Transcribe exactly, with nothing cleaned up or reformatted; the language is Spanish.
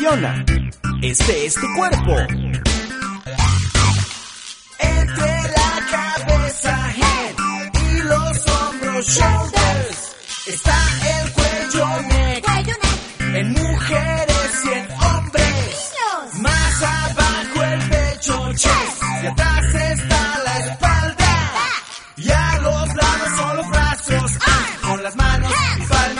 Barcelona. Este es tu cuerpo. Entre la cabeza, head, y los hombros, shoulders, está el cuello, neck, en mujeres y en hombres. Más abajo el pecho, chest, y atrás está la espalda. Y a los lados son los brazos, ah, con las manos y palmas.